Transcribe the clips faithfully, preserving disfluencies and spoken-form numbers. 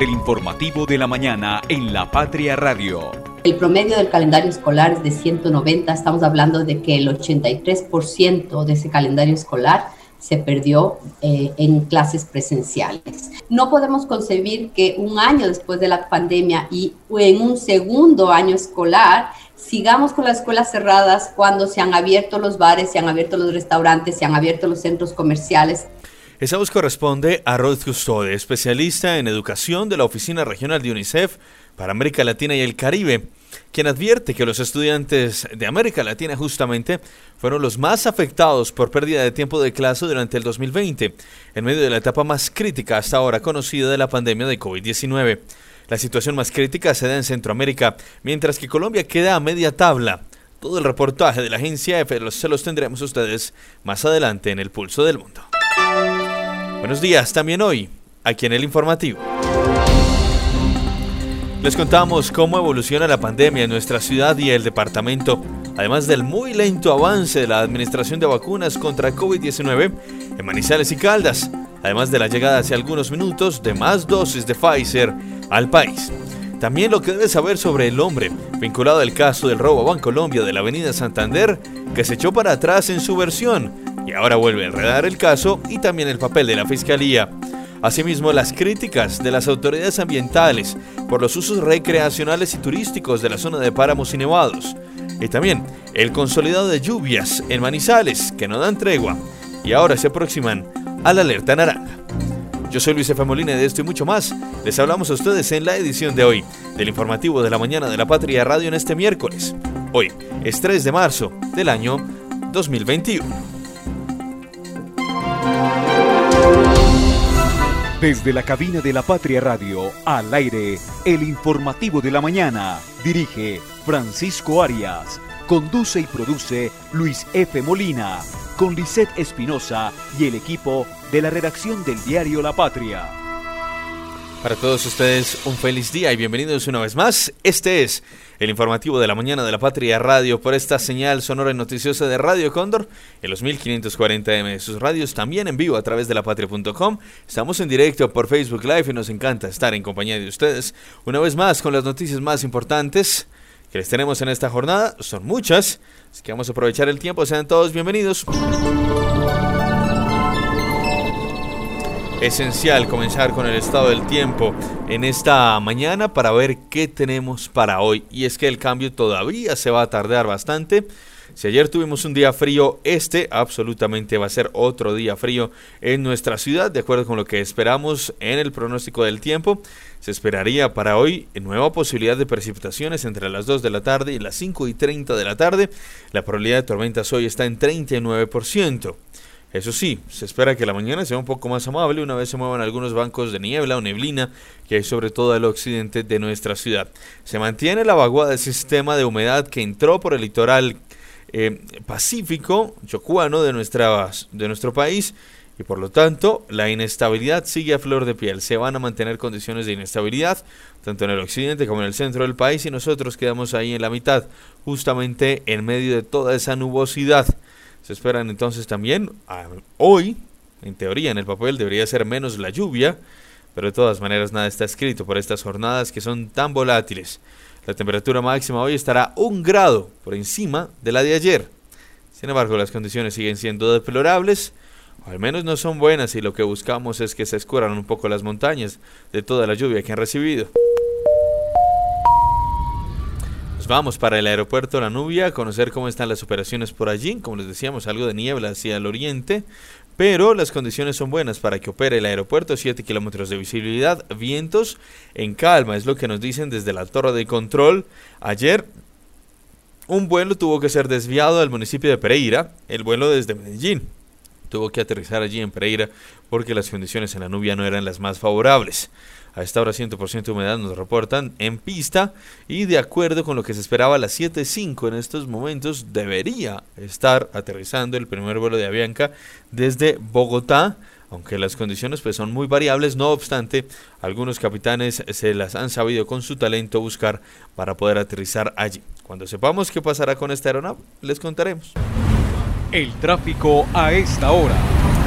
del informativo de la mañana en La Patria Radio. El promedio del calendario escolar es de ciento noventa, estamos hablando de que el ochenta y tres por ciento de ese calendario escolar se perdió eh, en clases presenciales. No podemos concebir que un año después de la pandemia y en un segundo año escolar sigamos con las escuelas cerradas cuando se han abierto los bares, se han abierto los restaurantes, se han abierto los centros comerciales. Esa voz corresponde a Ruth Custode, especialista en educación de la Oficina Regional de UNICEF para América Latina y el Caribe, quien advierte que los estudiantes de América Latina justamente fueron los más afectados por pérdida de tiempo de clase durante el dos mil veinte, en medio de la etapa más crítica hasta ahora conocida de la pandemia de COVID diecinueve. La situación más crítica se da en Centroamérica, mientras que Colombia queda a media tabla. Todo el reportaje de la agencia F se los tendremos a ustedes más adelante en El Pulso del Mundo. Buenos días, también hoy, aquí en el informativo. Les contamos cómo evoluciona la pandemia en nuestra ciudad y el departamento, además del muy lento avance de la administración de vacunas contra COVID diecinueve en Manizales y Caldas, además de la llegada hace algunos minutos de más dosis de Pfizer al país. También lo que debes saber sobre el hombre vinculado al caso del robo a Bancolombia de la avenida Santander, que se echó para atrás en su versión y ahora vuelve a enredar el caso, y también el papel de la Fiscalía. Asimismo, las críticas de las autoridades ambientales por los usos recreacionales y turísticos de la zona de páramos y nevados. Y también el consolidado de lluvias en Manizales, que no dan tregua y ahora se aproximan a la alerta naranja. Yo soy Luis F. Molina y de esto y mucho más les hablamos a ustedes en la edición de hoy del informativo de la mañana de La Patria Radio en este miércoles. Hoy es tres de marzo del año dos mil veintiuno. Desde la cabina de La Patria Radio, al aire, el informativo de la mañana. Dirige Francisco Arias. Conduce y produce Luis F. Molina. Con Lisette Espinosa y el equipo de la redacción del diario La Patria. Para todos ustedes, un feliz día y bienvenidos una vez más. Este es el informativo de la mañana de La Patria Radio por esta señal sonora y noticiosa de Radio Cóndor en los mil quinientos cuarenta eme de sus radios, también en vivo a través de la patria punto com. Estamos en directo por Facebook Live y nos encanta estar en compañía de ustedes una vez más con las noticias más importantes que les tenemos en esta jornada. Son muchas, así que vamos a aprovechar el tiempo. Sean todos bienvenidos. Esencial comenzar con el estado del tiempo en esta mañana para ver qué tenemos para hoy. Y es que el cambio todavía se va a tardar bastante. Si ayer tuvimos un día frío, este absolutamente va a ser otro día frío en nuestra ciudad, de acuerdo con lo que esperamos en el pronóstico del tiempo. Se esperaría para hoy nueva posibilidad de precipitaciones entre las dos de la tarde y las cinco y treinta de la tarde. La probabilidad de tormentas hoy está en treinta y nueve por ciento. Eso sí, se espera que la mañana sea un poco más amable una vez se muevan algunos bancos de niebla o neblina que hay sobre todo al occidente de nuestra ciudad. Se mantiene la vaguada del sistema de humedad que entró por el litoral eh, pacífico chocuano de, nuestra, de nuestro país y por lo tanto la inestabilidad sigue a flor de piel. Se van a mantener condiciones de inestabilidad tanto en el occidente como en el centro del país y nosotros quedamos ahí en la mitad, justamente en medio de toda esa nubosidad. Se esperan entonces también, a, hoy, en teoría en el papel debería ser menos la lluvia, pero de todas maneras nada está escrito por estas jornadas que son tan volátiles. La temperatura máxima hoy estará un grado por encima de la de ayer. Sin embargo, las condiciones siguen siendo deplorables, o al menos no son buenas, y lo que buscamos es que se escurran un poco las montañas de toda la lluvia que han recibido. Nos vamos para el aeropuerto La Nubia a conocer cómo están las operaciones por allí. Como les decíamos, algo de niebla hacia el oriente, pero las condiciones son buenas para que opere el aeropuerto. siete kilómetros de visibilidad, vientos en calma, es lo que nos dicen desde la torre de control. Ayer un vuelo tuvo que ser desviado al municipio de Pereira, el vuelo desde Medellín. Tuvo que aterrizar allí en Pereira porque las condiciones en La Nubia no eran las más favorables. A esta hora cien por ciento de humedad nos reportan en pista y de acuerdo con lo que se esperaba a las siete cinco en estos momentos debería estar aterrizando el primer vuelo de Avianca desde Bogotá, aunque las condiciones pues son muy variables. No obstante, algunos capitanes se las han sabido con su talento buscar para poder aterrizar allí. Cuando sepamos qué pasará con esta aeronave, les contaremos. El tráfico a esta hora.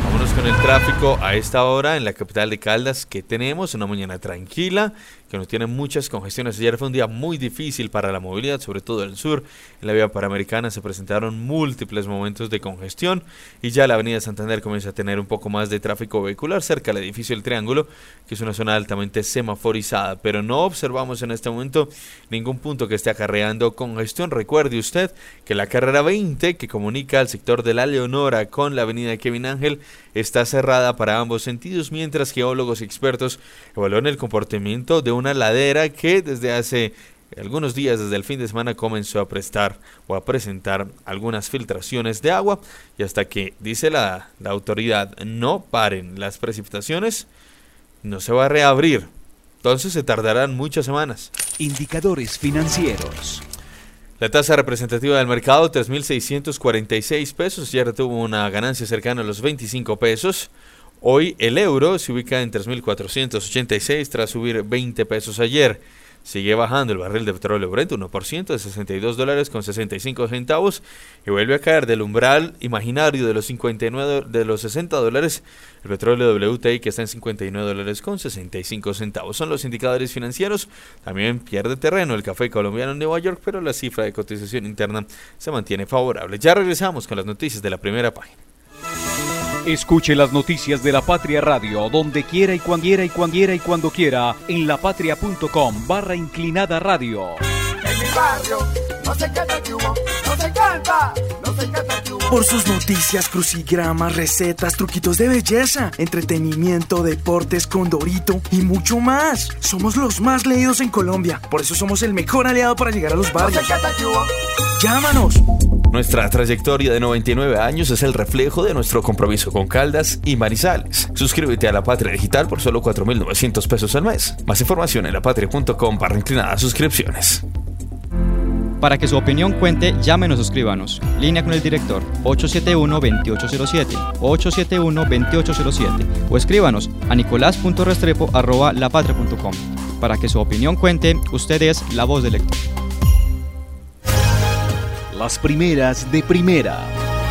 Vámonos con el tráfico a esta hora en la capital de Caldas, que tenemos una mañana tranquila, que no tiene muchas congestiones. Ayer fue un día muy difícil para la movilidad, sobre todo en el sur. En la vía Panamericana se presentaron múltiples momentos de congestión y ya la avenida Santander comienza a tener un poco más de tráfico vehicular cerca del edificio El Triángulo, que es una zona altamente semaforizada, pero no observamos en este momento ningún punto que esté acarreando congestión. Recuerde usted que la carrera veinte, que comunica al sector de La Leonora con la avenida Kevin Ángel, está cerrada para ambos sentidos, mientras geólogos y expertos evalúan el comportamiento de una ladera que desde hace algunos días, desde el fin de semana, comenzó a prestar o a presentar algunas filtraciones de agua, y hasta que, dice la, la autoridad, no paren las precipitaciones, no se va a reabrir. Entonces se tardarán muchas semanas. Indicadores financieros. La tasa representativa del mercado, tres mil seiscientos cuarenta y seis pesos, ya tuvo una ganancia cercana a los veinticinco pesos. Hoy el euro se ubica en tres mil cuatrocientos ochenta y seis tras subir veinte pesos ayer. Sigue bajando el barril de petróleo Brent uno por ciento de sesenta y dos dólares con sesenta y cinco centavos y vuelve a caer del umbral imaginario de los cincuenta y nueve de los sesenta dólares. El petróleo W T I, que está en cincuenta y nueve dólares con sesenta y cinco centavos. Son los indicadores financieros. También pierde terreno el café colombiano en Nueva York, pero la cifra de cotización interna se mantiene favorable. Ya regresamos con las noticias de la primera página. Escuche las noticias de La Patria Radio donde quiera y cuando quiera y cuando quiera y cuando quiera en lapatria.com barra inclinada radio. En mi barrio no se canta que hubo, no se canta, no se canta que hubo. Por sus noticias, crucigramas, recetas, truquitos de belleza, entretenimiento, deportes, Condorito y mucho más. Somos los más leídos en Colombia, por eso somos el mejor aliado para llegar a los barrios. No se canta que hubo. Llámanos. Nuestra trayectoria de noventa y nueve años es el reflejo de nuestro compromiso con Caldas y Manizales. Suscríbete a La Patria Digital por solo cuatro mil novecientos pesos al mes. Más información en lapatria.com barra inclinada suscripciones. Para que su opinión cuente, llámenos o escríbanos. Línea con el director ocho siete uno, dos ocho cero siete, ocho siete uno, dos ocho cero siete o escríbanos a nicolás punto restrepo arroba lapatria punto com. Para que su opinión cuente, usted es la voz del lector. Las primeras de primera.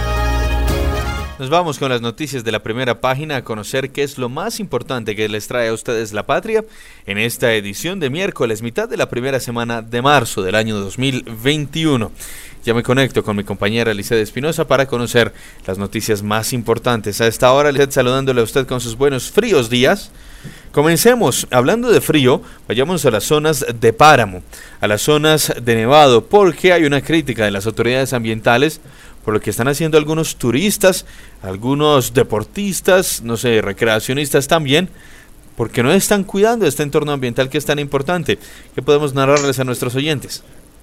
Nos vamos con las noticias de la primera página a conocer qué es lo más importante que les trae a ustedes La Patria en esta edición de miércoles, mitad de la primera semana de marzo del año dos mil veintiuno. Ya me conecto con mi compañera Lisset Espinosa para conocer las noticias más importantes. A esta hora, Lisset, saludándole a usted con sus buenos fríos días. Comencemos, hablando de frío, vayamos a las zonas de páramo, a las zonas de nevado, porque hay una crítica de las autoridades ambientales por lo que están haciendo algunos turistas, algunos deportistas, no sé, recreacionistas también, porque no están cuidando este entorno ambiental que es tan importante. ¿Qué podemos narrarles a nuestros oyentes?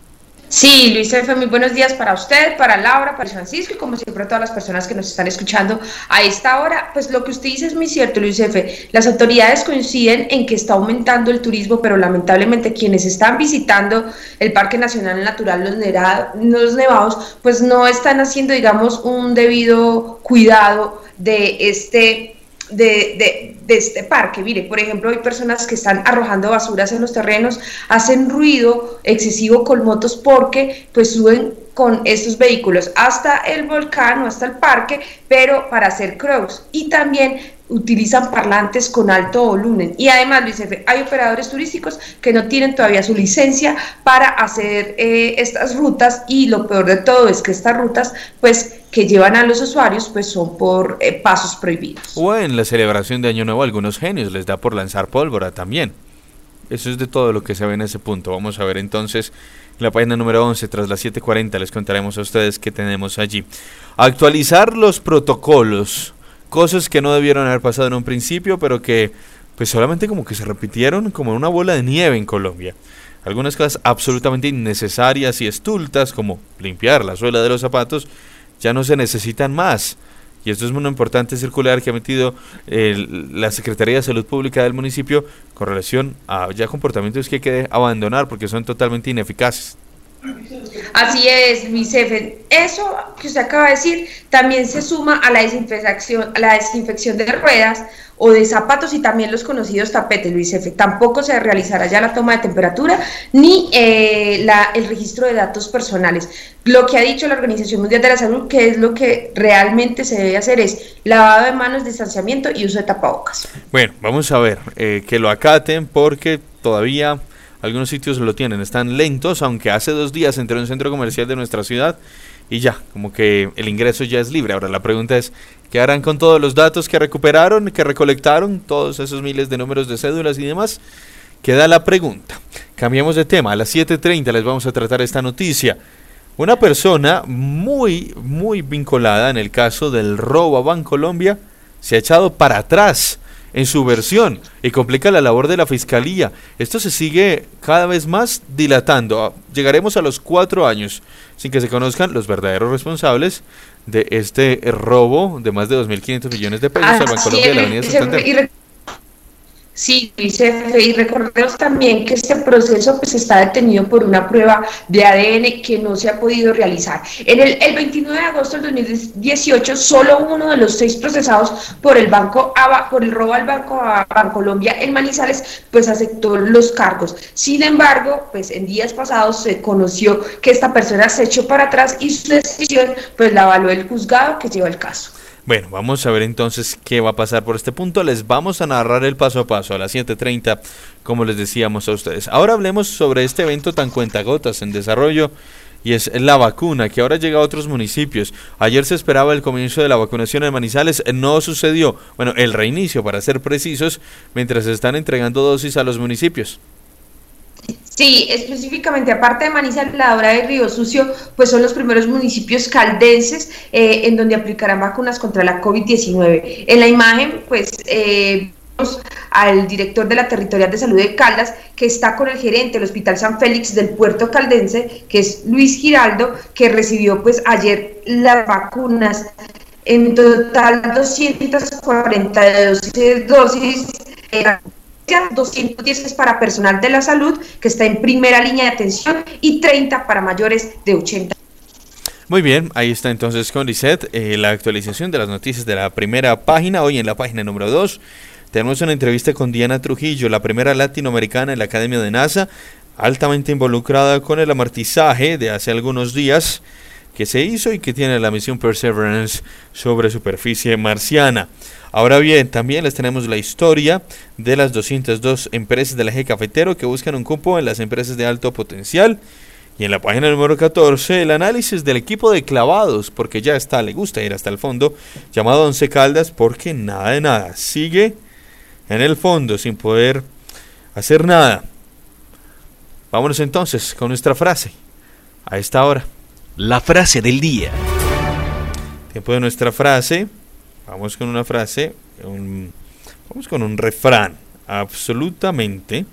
Sí, Luis Efe, muy buenos días para usted, para Laura, para Francisco y como siempre a todas las personas que nos están escuchando a esta hora. Pues lo que usted dice es muy cierto, Luis Efe. Las autoridades coinciden en que está aumentando el turismo, pero lamentablemente quienes están visitando el Parque Nacional Natural Los, Nera, Los Nevados, pues no están haciendo, digamos, un debido cuidado de este... De, de, de este parque. Mire, por ejemplo, hay personas que están arrojando basuras en los terrenos, hacen ruido excesivo con motos porque pues suben con estos vehículos hasta el volcán o hasta el parque, pero para hacer cross, y también utilizan parlantes con alto volumen. Y además, Luis Efe, hay operadores turísticos que no tienen todavía su licencia para hacer eh, estas rutas, y lo peor de todo es que estas rutas pues que llevan a los usuarios pues son por eh, pasos prohibidos. O en la celebración de Año Nuevo algunos genios les da por lanzar pólvora también. Eso es de todo lo que se ve en ese punto. Vamos a ver entonces la página número once, tras las siete cuarenta, les contaremos a ustedes qué tenemos allí. Actualizar los protocolos, cosas que no debieron haber pasado en un principio, pero que pues solamente como que se repitieron como una bola de nieve en Colombia. Algunas cosas absolutamente innecesarias y estultas, como limpiar la suela de los zapatos, ya no se necesitan más. Y esto es una importante circular que ha metido eh, la Secretaría de Salud Pública del municipio con relación a ya comportamientos que hay que abandonar porque son totalmente ineficaces. Así es, Luis Efe. Eso que usted acaba de decir también se suma a la desinfección, a la desinfección de ruedas o de zapatos y también los conocidos tapetes, Luis Efe. Tampoco se realizará ya la toma de temperatura ni eh, la, el registro de datos personales. Lo que ha dicho la Organización Mundial de la Salud, que es lo que realmente se debe hacer, es lavado de manos, distanciamiento y uso de tapabocas. Bueno, vamos a ver, eh, que lo acaten porque todavía algunos sitios lo tienen, están lentos, aunque hace dos días entré a un centro comercial de nuestra ciudad y ya, como que el ingreso ya es libre. Ahora la pregunta es, ¿qué harán con todos los datos que recuperaron, que recolectaron, todos esos miles de números de cédulas y demás? Queda la pregunta. Cambiamos de tema, a las siete treinta les vamos a tratar esta noticia. Una persona muy, muy vinculada en el caso del robo a Bancolombia se ha echado para atrás en su versión y complica la labor de la fiscalía. Esto se sigue cada vez más dilatando. Llegaremos a los cuatro años sin que se conozcan los verdaderos responsables de este robo de más de dos mil quinientos millones de pesos al Bancolombia de la Avenida Santander. Sí, y recordemos también que este proceso pues está detenido por una prueba de A D N que no se ha podido realizar. En el, el veintinueve de agosto del dos mil dieciocho, solo uno de los seis procesados por el banco por el robo al banco a Bancolombia en Manizales, pues aceptó los cargos. Sin embargo, pues en días pasados se conoció que esta persona se echó para atrás y su decisión pues la avaló el juzgado que lleva el caso. Bueno, vamos a ver entonces qué va a pasar por este punto. Les vamos a narrar el paso a paso a las siete treinta, como les decíamos a ustedes. Ahora hablemos sobre este evento tan cuentagotas en desarrollo, y es la vacuna, que ahora llega a otros municipios. Ayer se esperaba el comienzo de la vacunación en Manizales, no sucedió. Bueno, el reinicio, para ser precisos, mientras se están entregando dosis a los municipios. Sí, específicamente, aparte de Manizales, la Dorada y Río Sucio, pues son los primeros municipios caldenses eh, en donde aplicarán vacunas contra la COVID diecinueve. En la imagen, pues, eh, vemos al director de la Territorial de Salud de Caldas, que está con el gerente del Hospital San Félix del Puerto Caldense, que es Luis Giraldo, que recibió, pues, ayer las vacunas. En total, doscientas cuarenta y dos dosis, eh, doscientos diez es para personal de la salud que está en primera línea de atención y treinta para mayores de ochenta. Muy bien, ahí está entonces con Lisette eh, la actualización de las noticias de la primera página. Hoy en la página número dos tenemos una entrevista con Diana Trujillo, la primera latinoamericana en la Academia de NASA, altamente involucrada con el amortizaje de hace algunos días que se hizo y que tiene la misión Perseverance sobre superficie marciana. Ahora bien, también les tenemos la historia de las doscientas dos empresas del eje cafetero que buscan un cupo en las empresas de alto potencial. Y en la página número catorce, el análisis del equipo de clavados, porque ya está, le gusta ir hasta el fondo, llamado Once Caldas, porque nada de nada, sigue en el fondo sin poder hacer nada. Vámonos entonces con nuestra frase a esta hora. La frase del día. Tiempo de nuestra frase. Vamos con una frase, un, vamos con un refrán, absolutamente,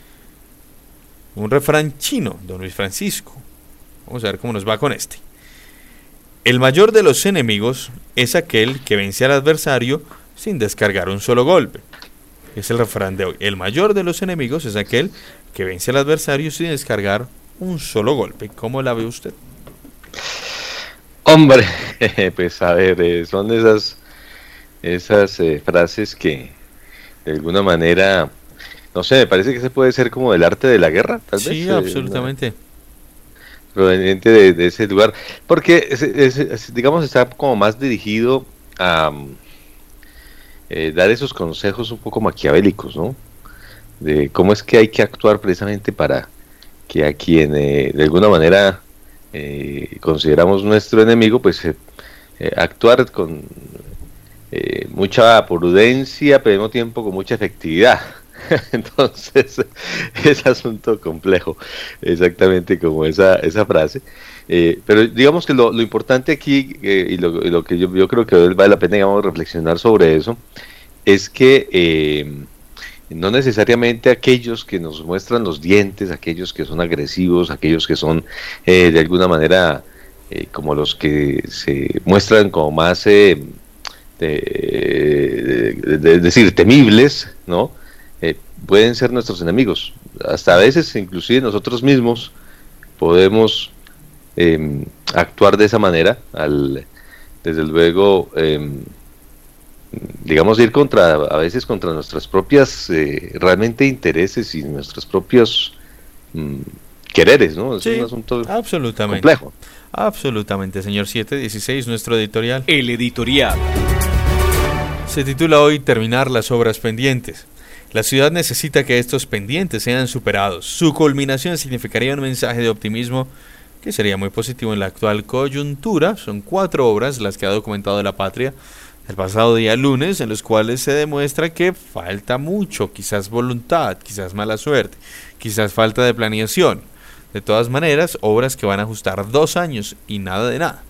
un refrán chino, don Luis Francisco. Vamos a ver cómo nos va con este. El mayor de los enemigos es aquel que vence al adversario sin descargar un solo golpe. Es el refrán de hoy. El mayor de los enemigos es aquel que vence al adversario sin descargar un solo golpe. ¿Cómo la ve usted? Hombre, pues a ver, eh, son esas... esas eh, frases que de alguna manera, no sé, me parece que se puede ser como del arte de la guerra, tal sí, vez. Sí, absolutamente. Eh, proveniente de, de ese lugar, porque es, es, es, digamos está como más dirigido a eh, dar esos consejos un poco maquiavélicos, ¿no? De cómo es que hay que actuar precisamente para que a quien eh, de alguna manera eh, consideramos nuestro enemigo, pues eh, eh, actuar con Eh, mucha prudencia, pero al mismo tiempo con mucha efectividad. Entonces, es asunto complejo, exactamente como esa, esa frase. Eh, pero digamos que lo, lo importante aquí, eh, y, lo, y lo que yo, yo creo que vale la pena, digamos, reflexionar sobre eso, es que eh, no necesariamente aquellos que nos muestran los dientes, aquellos que son agresivos, aquellos que son eh, de alguna manera eh, como los que se muestran como más... Eh, De, de, de, de decir temibles, ¿no? Eh, pueden ser nuestros enemigos. Hasta a veces inclusive nosotros mismos podemos eh, actuar de esa manera, al, desde luego, eh, digamos, ir contra, a veces contra nuestras propias, eh, realmente intereses y nuestros propios mm, quereres, ¿no? Es sí, un asunto absolutamente complejo. Absolutamente, señor. Siete dieciséis, nuestro editorial. El editorial. Se titula hoy Terminar las obras pendientes. La ciudad necesita que estos pendientes sean superados. Su culminación significaría un mensaje de optimismo que sería muy positivo en la actual coyuntura. Son cuatro obras las que ha documentado La Patria el pasado día lunes, en los cuales se demuestra que falta mucho, quizás voluntad, quizás mala suerte, quizás falta de planeación. De todas maneras, obras que van a ajustar dos años y nada de nada.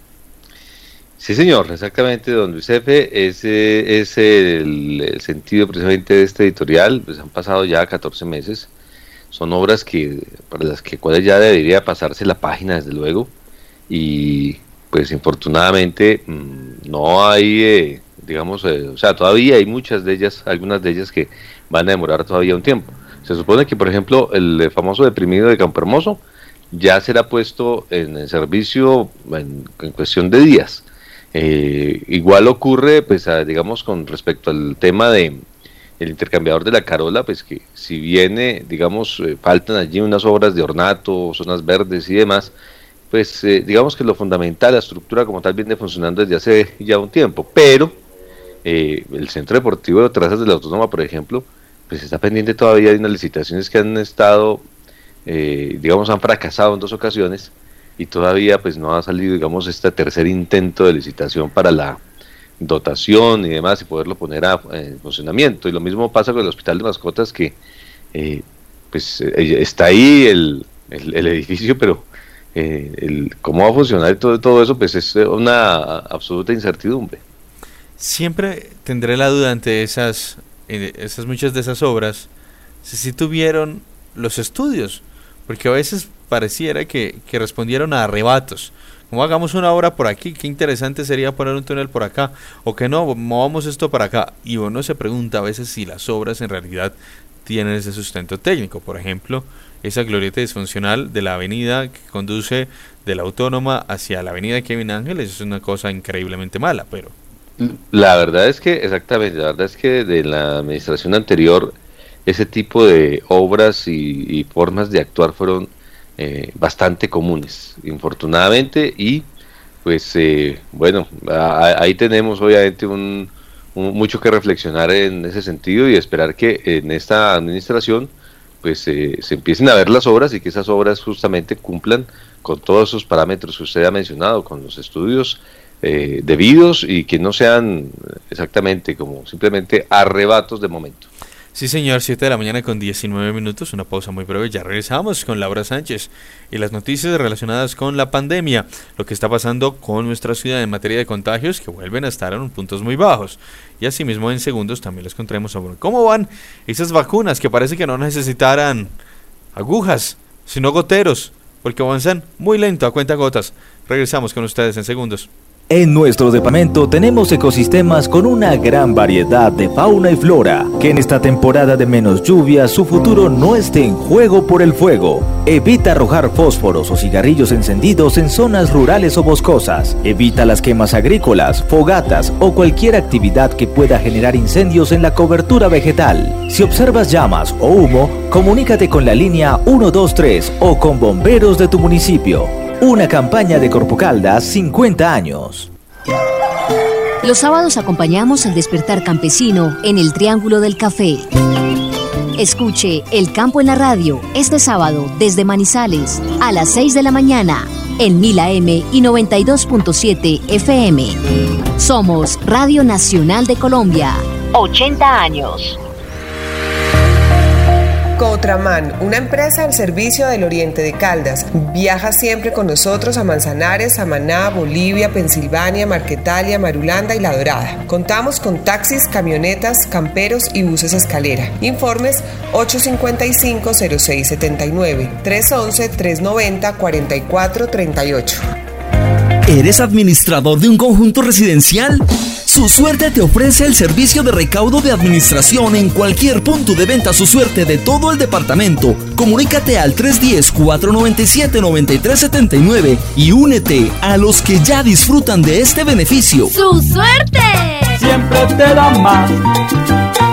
Sí, señor, exactamente, don Luis Efe, ese es el, el sentido precisamente de este editorial. Pues han pasado ya catorce meses, son obras que para las que cuales ya debería pasarse la página, desde luego, y pues infortunadamente mmm, no hay, eh, digamos, eh, o sea, todavía hay muchas de ellas, algunas de ellas que van a demorar todavía un tiempo. Se supone que, por ejemplo, el famoso deprimido de Campo Hermoso ya será puesto en el servicio en, en cuestión de días. Eh, igual ocurre, pues, a, digamos, con respecto al tema de el intercambiador de la Carola, pues que si viene, digamos, eh, faltan allí unas obras de ornato, zonas verdes y demás, pues eh, digamos que lo fundamental, la estructura como tal viene funcionando desde hace ya un tiempo, pero eh, el Centro Deportivo de Trazas de la Autónoma, por ejemplo, pues está pendiente todavía de unas licitaciones que han estado, eh, digamos, han fracasado en dos ocasiones, y todavía pues no ha salido, digamos, este tercer intento de licitación para la dotación y demás, y poderlo poner a, en funcionamiento. Y lo mismo pasa con el Hospital de Mascotas, que eh, pues eh, está ahí el, el, el edificio, pero eh, el, cómo va a funcionar y todo, todo eso, pues es una absoluta incertidumbre. Siempre tendré la duda ante esas, esas muchas de esas obras, si sí tuvieron los estudios, porque a veces pareciera que, que respondieron a arrebatos, como hagamos una obra por aquí, qué interesante sería poner un túnel por acá, o que no, movamos esto para acá, y uno se pregunta a veces si las obras en realidad tienen ese sustento técnico. Por ejemplo, esa glorieta disfuncional de la avenida que conduce de la Autónoma hacia la avenida Kevin Ángeles es una cosa increíblemente mala, pero... La verdad es que, exactamente, la verdad es que de la administración anterior, ese tipo de obras y, y formas de actuar fueron eh, bastante comunes, infortunadamente, y pues eh, bueno, a, ahí tenemos obviamente un, un, mucho que reflexionar en ese sentido, y esperar que en esta administración pues eh, se empiecen a ver las obras, y que esas obras justamente cumplan con todos esos parámetros que usted ha mencionado, con los estudios eh, debidos, y que no sean exactamente como simplemente arrebatos de momento. Sí, señor, siete de la mañana con diecinueve minutos, una pausa muy breve, ya regresamos con Laura Sánchez y las noticias relacionadas con la pandemia, lo que está pasando con nuestra ciudad en materia de contagios, que vuelven a estar en puntos muy bajos, y asimismo en segundos también les contaremos sobre cómo van esas vacunas que parece que no necesitarán agujas, sino goteros, porque avanzan muy lento a cuenta gotas. Regresamos con ustedes en segundos. En nuestro departamento tenemos ecosistemas con una gran variedad de fauna y flora, que en esta temporada de menos lluvias su futuro no esté en juego por el fuego. Evita arrojar fósforos o cigarrillos encendidos en zonas rurales o boscosas. Evita las quemas agrícolas, fogatas o cualquier actividad que pueda generar incendios en la cobertura vegetal. Si observas llamas o humo, comunícate con la línea uno dos tres o con bomberos de tu municipio. Una campaña de Corpo Caldas, cincuenta años. Los sábados acompañamos el despertar campesino en el Triángulo del Café. Escuche El Campo en la Radio este sábado desde Manizales a las seis de la mañana en mil A M y noventa y dos punto siete F M. Somos Radio Nacional de Colombia. ochenta años. Cotraman, una empresa al servicio del oriente de Caldas. Viaja siempre con nosotros a Manzanares, Samaná, Bolivia, Pensilvania, Marquetalia, Marulanda y La Dorada. Contamos con taxis, camionetas, camperos y buses escalera. Informes ocho cinco cinco, cero seis siete nueve, tres uno uno, tres nueve cero, cuatro cuatro tres ocho. ¿Eres administrador de un conjunto residencial? Su Suerte te ofrece el servicio de recaudo de administración en cualquier punto de venta Su Suerte de todo el departamento. Comunícate al tres uno cero, cuatro nueve siete, nueve tres siete nueve y únete a los que ya disfrutan de este beneficio. ¡Su Suerte! Siempre te da más.